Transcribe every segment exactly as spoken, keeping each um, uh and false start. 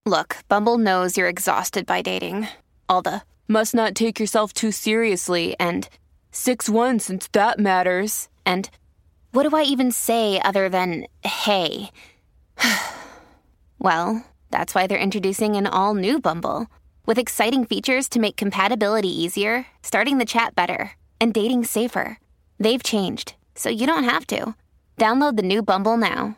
Look, Bumble knows you're exhausted by dating. All the must not take yourself too seriously and six one since that matters. And what do I even say other than hey? Well, that's why they're introducing an all-new Bumble with exciting features to make compatibility easier, starting the chat better, and dating safer. They've changed, so you don't have to. Download the new Bumble now.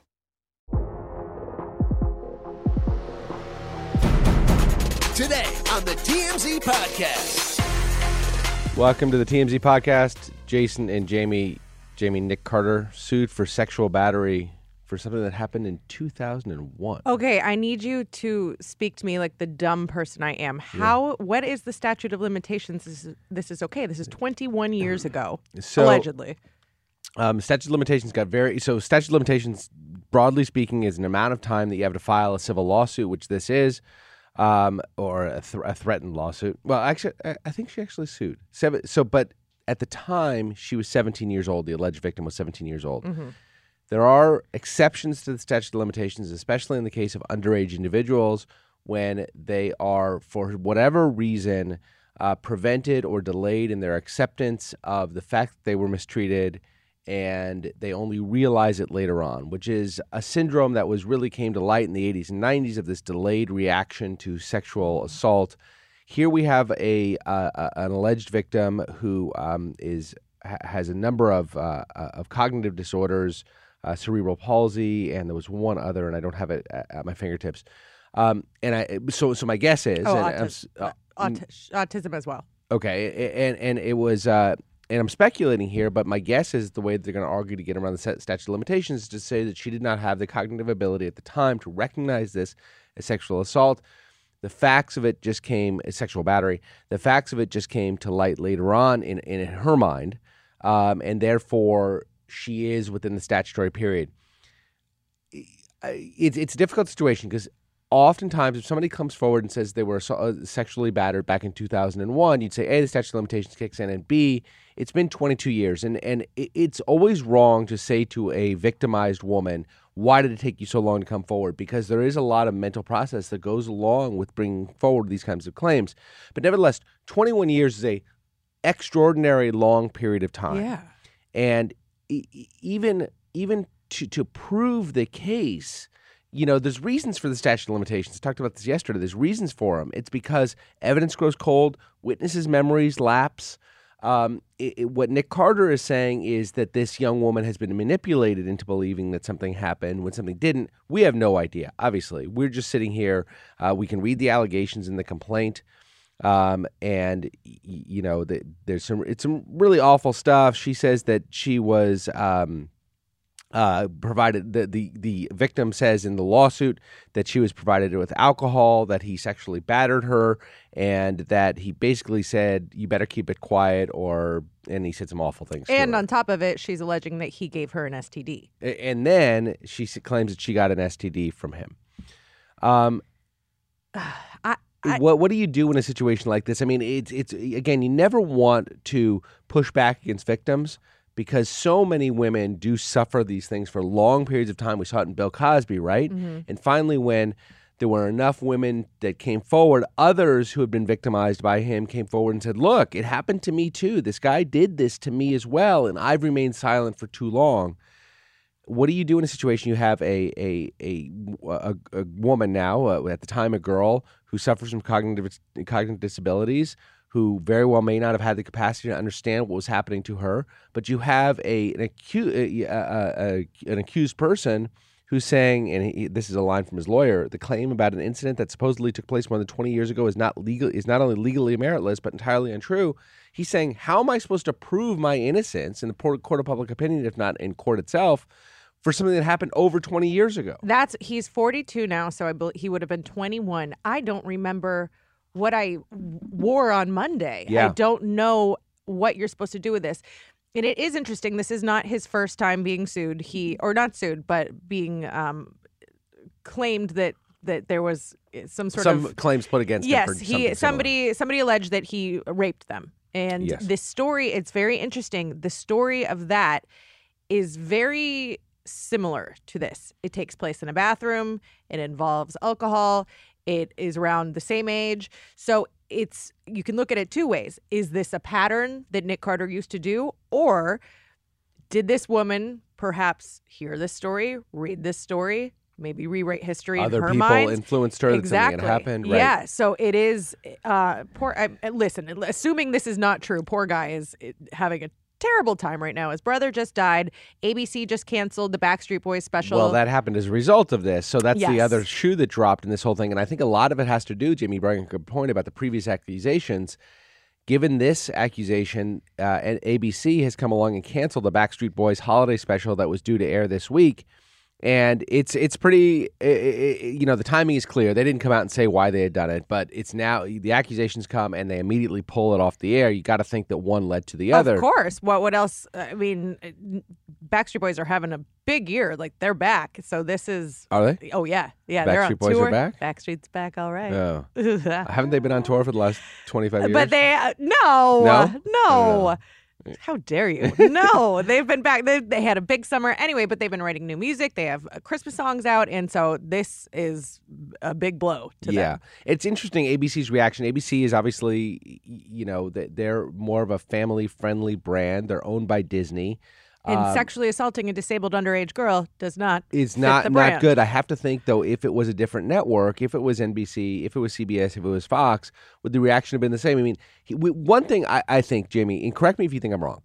Today on the T M Z Podcast. Welcome to the T M Z Podcast. Jason and Jamie, Jamie Nick Carter sued for sexual battery for something that happened in two thousand one. Okay, I need you to speak to me like the dumb person I am. How? Yeah. What is the statute of limitations? This is, this is okay. This is twenty-one years ago, so, allegedly. Um, statute of limitations got very... So statute of limitations, broadly speaking, is an amount of time that you have to file a civil lawsuit, which this is. Um, or a, th- a threatened lawsuit. Well, actually, I, I think she actually sued. Seven, so, but at the time, she was seventeen years old. The alleged victim was seventeen years old. Mm-hmm. There are exceptions to the statute of limitations, especially in the case of underage individuals, when they are, for whatever reason, uh, prevented or delayed in their acceptance of the fact that they were mistreated, and they only realize it later on, which is a syndrome that was really came to light in the eighties and nineties of this delayed reaction to sexual assault. Here we have a uh, an alleged victim who um, is ha- has a number of uh, of cognitive disorders, uh, cerebral palsy, and there was one other, and I don't have it at, at my fingertips. Um, and I so so my guess is oh, and autis- uh, autis- autism as well. Okay, and and it was. Uh, And I'm speculating here, but my guess is the way that they're going to argue to get around the statute of limitations is to say that she did not have the cognitive ability at the time to recognize this as sexual assault. The facts of it just came, as sexual battery, the facts of it just came to light later on in, in her mind, um, and therefore she is within the statutory period. It's, it's a difficult situation because oftentimes, if somebody comes forward and says they were sexually battered back in two thousand one, you'd say, A, the statute of limitations kicks in, and B, it's been twenty-two years. And, and it's always wrong to say to a victimized woman, why did it take you so long to come forward? Because there is a lot of mental process that goes along with bringing forward these kinds of claims. But nevertheless, twenty-one years is a extraordinary long period of time. Yeah. And even, even to, to prove the case... You know, there's reasons for the statute of limitations. I talked about this yesterday. There's reasons for them. It's because evidence grows cold, witnesses' memories lapse. Um, it, it, what Nick Carter is saying is that this young woman has been manipulated into believing that something happened when something didn't. We have no idea, obviously. We're just sitting here. Uh, we can read the allegations in the complaint. Um, and, y- you know, the, there's some, it's some really awful stuff. She says that she was... Um, Uh, provided the, the the victim says in the lawsuit that she was provided with alcohol, that he sexually battered her, and that he basically said, you better keep it quiet, or, and he said some awful things. And to her. on top of it, she's alleging that he gave her an S T D. And then she claims that she got an S T D from him. Um, I, I, what what do you do in a situation like this? I mean, it's it's again, you never want to push back against victims, because so many women do suffer these things for long periods of time. We saw it in Bill Cosby, right? Mm-hmm. And finally, when there were enough women that came forward, others who had been victimized by him came forward and said, look, it happened to me too. This guy did this to me as well, and I've remained silent for too long. What do you do in a situation you have a a a, a, a woman now, uh, at the time a girl, who suffers from cognitive cognitive disabilities, who very well may not have had the capacity to understand what was happening to her, but you have a an, acu- a, a, a, an accused person who's saying, and he, this is a line from his lawyer, the claim about an incident that supposedly took place more than twenty years ago is not legal, is not only legally meritless, but entirely untrue. He's saying, how am I supposed to prove my innocence in the court of public opinion, if not in court itself, for something that happened over twenty years ago? That's he's forty-two now, so I believe he would have been twenty-one. I don't remember what I wore on Monday. Yeah. I don't know what you're supposed to do with this. And it is interesting. This is not his first time being sued. He, or not sued, but being um, claimed that that there was some sort some of claims put against yes, him. Yes, he somebody somebody alleged that he raped them. And yes. this story, it's very interesting. The story of that is very similar to this. It takes place in a bathroom. It involves alcohol. It is around the same age. So it's you can look at it two ways. Is this a pattern that Nick Carter used to do? Or did this woman perhaps hear this story, read this story, maybe rewrite history Other in her people mind? influenced her Exactly. that something had happened. Right. Yeah. So it is uh, poor. I, listen, assuming this is not true, poor guy is having a terrible time right now. His brother just died. A B C just canceled the Backstreet Boys special. Well, that happened as a result of this. So that's the Yes. other shoe that dropped in this whole thing. And I think a lot of it has to do, Jimmy brought a good point about the previous accusations. Given this accusation, uh, and A B C has come along and canceled the Backstreet Boys holiday special that was due to air this week. And it's it's pretty, it, it, you know, the timing is clear. They didn't come out and say why they had done it, but it's now, the accusations come and they immediately pull it off the air. You got to think that one led to the other. Of course. What what else? I mean, Backstreet Boys are having a big year. Like, they're back. So this is. Are they? Oh, yeah. Yeah, they're on Backstreet Boys tour. are back? Backstreet's back, all right. Oh. Haven't they been on tour for the last twenty-five years? But they, uh, no, No? no. How dare you? No, they've been back. They, they had a big summer anyway, but they've been writing new music. They have uh, Christmas songs out. And so this is a big blow to yeah. them. It's interesting, A B C's reaction. A B C is obviously, y- you know, th- they're more of a family-friendly brand. They're owned by Disney. And Um, sexually assaulting a disabled underage girl does not It's fit not the not brand. good. I have to think, though, if it was a different network, if it was N B C, if it was C B S, if it was Fox, would the reaction have been the same? I mean, he, we, one thing I, I think, Jamie, and correct me if you think I'm wrong,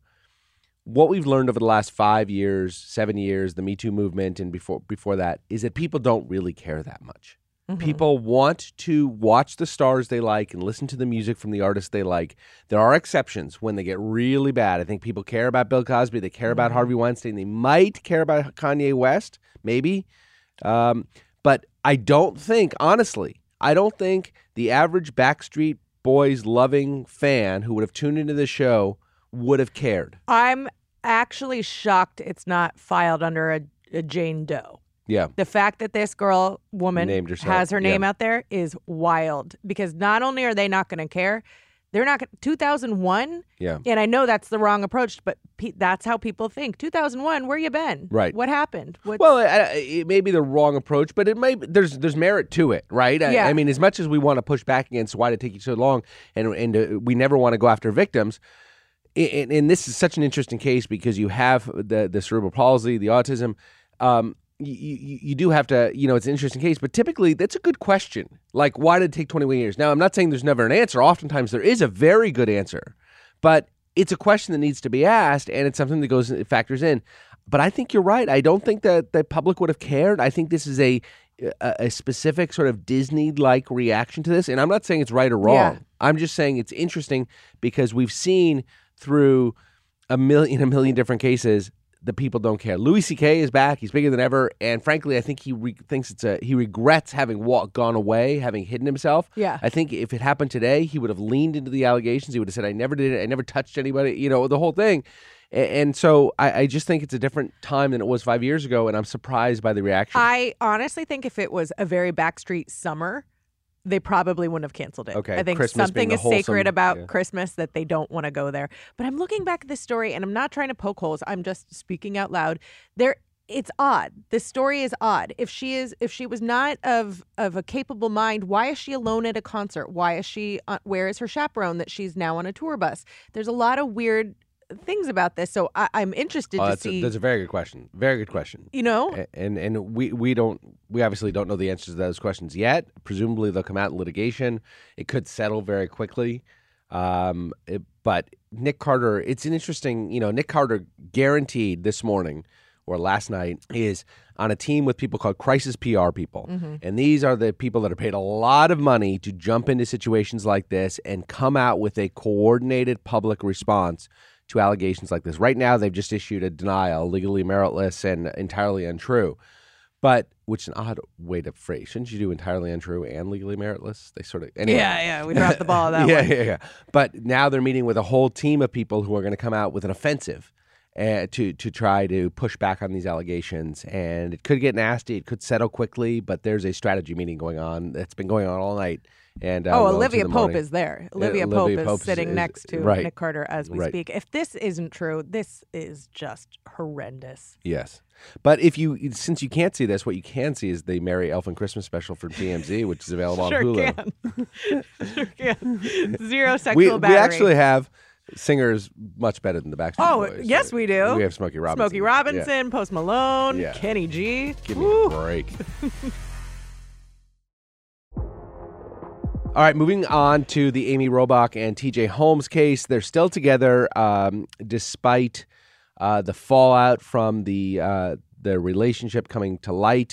what we've learned over the last five years, seven years, the Me Too movement, and before before that, is that people don't really care that much. Mm-hmm. People want to watch the stars they like and listen to the music from the artists they like. There are exceptions when they get really bad. I think people care about Bill Cosby. They care about Harvey Weinstein. They might care about Kanye West, maybe. Um, but I don't think, honestly, I don't think the average Backstreet Boys loving fan who would have tuned into the show would have cared. I'm actually shocked it's not filed under a, a Jane Doe. Yeah. The fact that this girl, woman, Named herself, has her name yeah. out there is wild, because not only are they not going to care, they're not gonna, two thousand one, Yeah. and I know that's the wrong approach, but pe- that's how people think. two thousand one, where you been? Right. What happened? What's, Well, I- it may be the wrong approach, but it may there's there's merit to it, right? I- Yeah. I, mean, as much as we want to push back against why did it take you so long, and and uh, we never want to go after victims, and, and this is such an interesting case because you have the the cerebral palsy, the autism. Um, you, you, you do have to, you know, it's an interesting case, but typically that's a good question. Like, why did it take twenty-one years? Now, I'm not saying there's never an answer. Oftentimes there is a very good answer, but it's a question that needs to be asked, and it's something that goes it factors in. But I think you're right. I don't think that the public would have cared. I think this is a a, a specific sort of Disney-like reaction to this, and I'm not saying it's right or wrong. Yeah. I'm just saying it's interesting because we've seen through a million, a million different cases, the people don't care. Louis C K is back. He's bigger than ever. And frankly, I think he re- thinks it's a, he regrets having walked, gone away, having hidden himself. Yeah. I think if it happened today, he would have leaned into the allegations. He would have said, I never did it. I never touched anybody, you know, the whole thing. And, and so I, I just think it's a different time than it was five years ago. And I'm surprised by the reaction. I honestly think if it was a very Backstreet summer, they probably wouldn't have canceled it. Okay, I think Christmas being something the is sacred wholesome- about yeah. Christmas that they don't want to go there. But I'm looking back at this story, and I'm not trying to poke holes. I'm just speaking out loud. There, it's odd. This story is odd. If she is, if she was not of of a capable mind, why is she alone at a concert? Why is she? Uh, where is her chaperone that she's now on a tour bus? There's a lot of weird things about this, so I, I'm interested Oh, to that's, see. a, that's a very good question. Very good question. you know, A- And and we, we don't we obviously don't know the answers to those questions yet. Presumably they'll come out in litigation. It could settle very quickly. Um, it- but Nick Carter, it's an interesting, you know, Nick Carter guaranteed this morning or last night is on a team with people called crisis P R people. And these are the people that are paid a lot of money to jump into situations like this and come out with a coordinated public response to allegations like this. Right now, they've just issued a denial, legally meritless and entirely untrue. But, which is an odd way to phrase. Shouldn't you do entirely untrue and legally meritless? They sort of, anyway. yeah, yeah, we dropped the ball on that yeah, one. yeah, yeah. But now they're meeting with a whole team of people who are going to come out with an offensive. uh, to to try to push back on these allegations. And it could get nasty. It could settle quickly. But there's a strategy meeting going on that's been going on all night. And uh, oh, well Olivia into the Pope morning. is there. Uh, Olivia, Olivia Pope, Pope is sitting is- next to right. Nick Carter as we Right. speak. If this isn't true, this is just horrendous. Yes. But if you, since you can't see this, what you can see is the Merry Elfin Christmas special from T M Z, which is available Sure on Hulu. can. Sure can. Zero sexual We, we battery. actually have singers much better than the Backstreet Oh, Boys. yes, we do. We have Smokey Robinson. Smokey Robinson, Yeah. Post Malone, Yeah. Kenny G. Give me Woo. a break. All right, moving on to the Amy Robach and T J Holmes case. They're still together um, despite uh, the fallout from the uh, the relationship coming to light.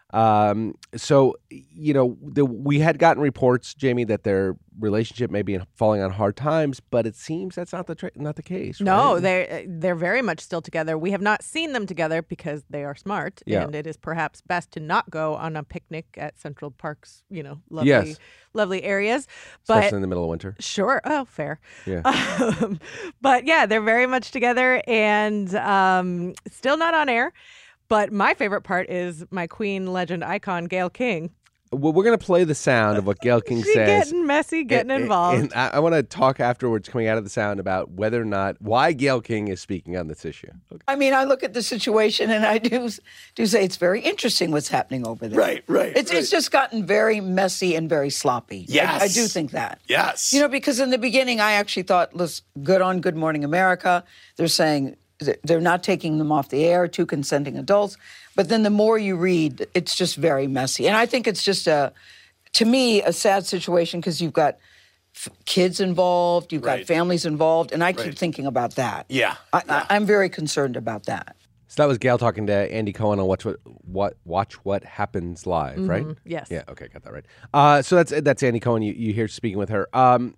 Um, so, you know, the, we had gotten reports, Jamie, that their relationship may be falling on hard times, but it seems that's not the tra- not the case. No, right? they're they're very much still together. We have not seen them together because they are smart, Yeah. and it is perhaps best to not go on a picnic at Central Park's, you know, lovely, Yes. lovely areas. But especially in the middle of winter. sure, oh, fair. Yeah. Um, but yeah, they're very much together and um, still not on air. But my favorite part is my Queen legend icon, Gayle King. Well, we're going to play the sound of what Gayle King She says. getting messy, getting And- involved. And I, I want to talk afterwards, coming out of the sound, about whether or not why Gayle King is speaking on this issue. I mean, I look at the situation and I do do say it's very interesting what's happening over there. Right, right, It's right. it's just gotten very messy and very sloppy. I- Yes. I, do think that. Yes. You know, because in the beginning, I actually thought, let's good on Good Morning America. They're saying th- they're not taking them off the air, two consenting adults. But then the more you read, it's just very messy. And I think it's just a, to me, a sad situation because you've got f- kids involved, you've Right. got families involved, and I keep Right. thinking about that. Yeah, I, yeah. I, I'm very concerned about that. So that was Gayle talking to Andy Cohen on Watch What What Watch What Happens Live, right? Yes. Yeah. Okay, got that right. Uh, so that's that's Andy Cohen. You you hear speaking with her. Um,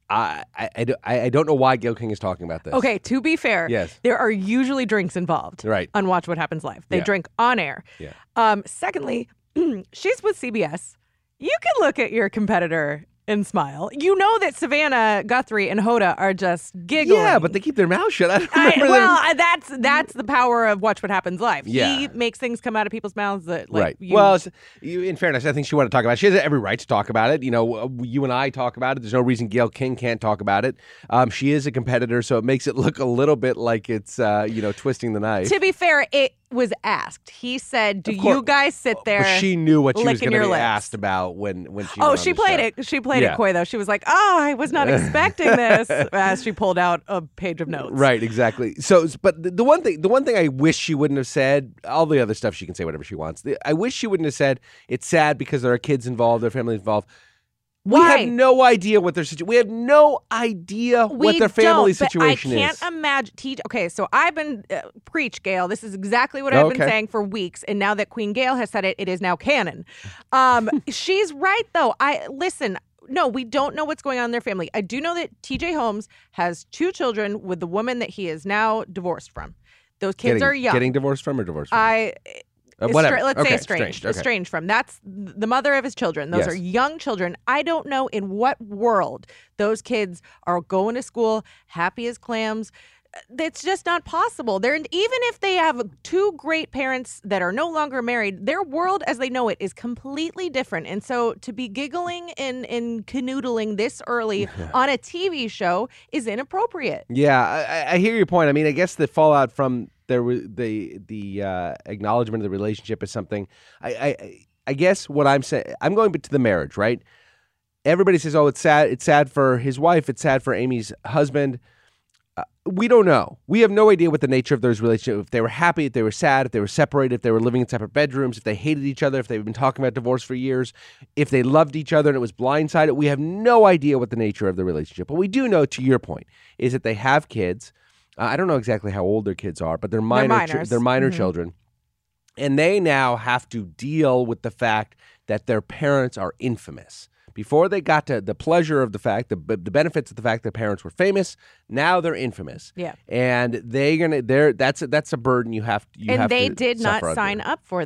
I I, I, don't- I I don't know why Gayle King is talking about this. Okay, to be fair, Yes. there are usually drinks involved Right. on Watch What Happens Live. They Yeah. drink on air. Yeah. Um, secondly, she's with C B S. You can look at your competitor and smile. You know that Savannah Guthrie and Hoda are just giggling. Yeah, but they keep their mouth shut. I don't I, remember well, them. I- that's that's the power of Watch What Happens Live. Yeah. He makes things come out of people's mouths that, like, Right. you, Well, it's- you, in fairness, I think she wanted to talk about it. She has every right to talk about it. You know, uh, you and I talk about it. There's no reason Gayle King can't talk about it. Um, she is a competitor, so it makes it look a little bit like it's, uh, you know, twisting the knife. to be fair, it was asked. He said, "Do Of course. you guys sit there?" But she knew what she was licking going to your be lips? asked about when, when she Oh, went on she the played show. it. She played Yeah. it coy though. She was like, "Oh, I was not expecting this," as she pulled out a page of notes. Right, exactly. So, but the, the one thing, the one thing I wish she wouldn't have said. All the other stuff she can say whatever she wants. The, I wish she wouldn't have said it's sad because there are kids involved, there are families involved. We Why? have no idea what their situation. We have no idea what We their family don't, but situation I can't is. imagine. T- okay, so I've been uh, preach, Gayle. This is exactly what Oh, I've been okay. saying for weeks, and now that Queen Gayle has said it, it is now canon. Um, she's right, though. I listen. No, we don't know what's going on in their family. I do know that T J Holmes has two children with the woman that he is now divorced from. Those kids getting, are young. Getting divorced from or divorced from? I. Uh, whatever. Estra- let's Okay, say estranged. estranged, okay. Estranged from. That's the mother of his children. Those Yes. are young children. I don't know in what world those kids are going to school happy as clams. It's just not possible. They're even if they have two great parents that are no longer married, their world as they know it is completely different. And so to be giggling and, and canoodling this early on a T V show is inappropriate. Yeah, I, I hear your point. I mean, I guess the fallout from there was the the uh, acknowledgement of the relationship is something. I, I I guess what I'm saying, I'm going to the marriage, right? Everybody says, "Oh, it's sad. It's sad for his wife. It's sad for Amy's husband." Uh, we don't know. We have no idea what the nature of those relationships. If they were happy, if they were sad, if they were separated, if they were living in separate bedrooms, if they hated each other, if they've been talking about divorce for years, if they loved each other and it was blindsided. We have no idea what the nature of the relationship. But we do know, to your point, is that they have kids. Uh, I don't know exactly how old their kids are, but they're minor. They're chi- minors. they're minor Mhm. children, and they now have to deal with the fact that their parents are infamous. Before they got to the pleasure of the fact, the the benefits of the fact that parents were famous, now they're infamous. Yeah. and they're gonna they're that's a, that's a burden you have you and have they to did not suffer sign under. up for that.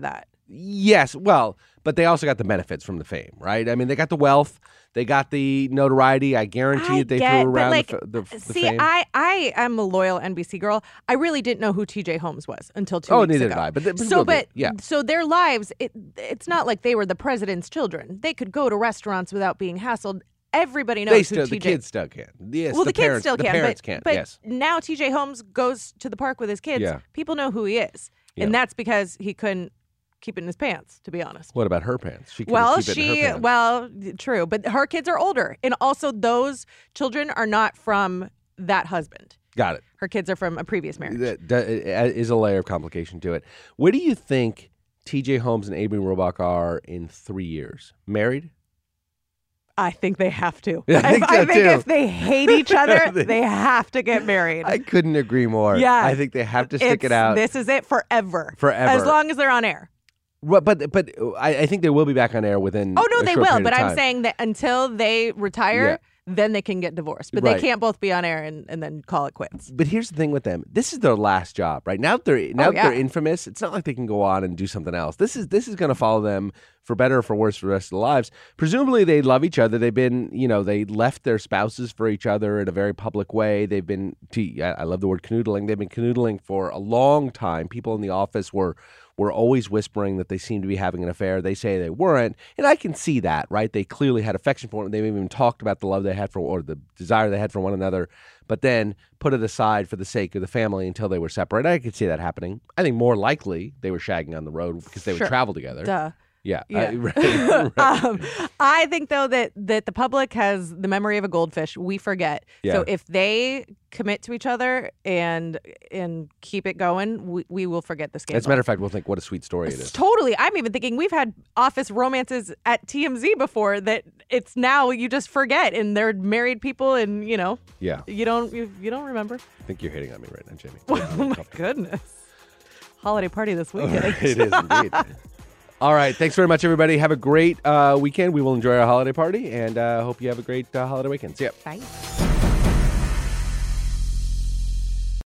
Yes, well, but they also got the benefits from the fame, right? I mean, they got the wealth, they got the notoriety. I guarantee I that they get, threw but around like, the, f- the, the see, fame. I I am a loyal N B C girl. I really didn't know who T J Holmes was until two Oh, weeks neither ago. did I, but they- so, people but did, yeah. so their lives, it, it's not like they were the president's children. They could go to restaurants without being hassled. Everybody knows they who still, T J. the kids still can. Yes, Well, the, kids parents, still the can, parents but, can. but Yes, now T J Holmes goes to the park with his kids. Yeah. People know who he is, Yeah. and that's because he couldn't keep it in his pants. To be honest. what about her pants? She couldn't Well, keep it in her she pants. well, true, but her kids are older, and also those children are not from that husband. got it. Her kids are from a previous marriage. That, that is a layer of complication to it. Where do you think T J Holmes and Adrienne Robach are in three years? Married? I think they have to. Yeah, I think if, so, I think too. if they hate each other, they have to get married. I couldn't agree more. Yeah. I think they have to stick it It's- out. This is it forever. Forever. As long as they're on air. But but, but I, I think they will be back on air within. Oh no, a they short will. period But of I'm time. saying that until they retire, then they can get divorced. But Right. they can't both be on air and, and then call it quits. But here's the thing with them: this is their last job, right? Now that they're now Oh, that yeah. they're infamous, it's not like they can go on and do something else. This is this is going to follow them for better or for worse for the rest of their lives. Presumably, they love each other. They've been, you know, they left their spouses for each other in a very public way. They've been, to, I love the word canoodling. They've been canoodling for a long time. People in the office were were always whispering that they seemed to be having an affair. They say they weren't, and I can see that, right? They clearly had affection for one. They've even talked about the love they had for, or the desire they had for one another, but then put it aside for the sake of the family until they were separate. I could see that happening. I think more likely they were shagging on the road because they Sure. would travel together. Duh. Yeah, Yeah. I- right, right. um, I think though that that the public has the memory of a goldfish. We forget. Yeah. So if they commit to each other and and keep it going, we, we will forget the scandal. As a matter of fact, we'll think what a sweet story it is. Totally. I'm even thinking we've had office romances at T M Z before that it's now you just forget and they're married people and you know Yeah, you don't you, you don't remember. I think you're hitting on me right now, Jamie. Oh my goodness. Holiday party this weekend. It is indeed. All right. Thanks very much, everybody. Have a great uh, weekend. We will enjoy our holiday party and uh, hope you have a great uh, holiday weekend. See ya. Bye.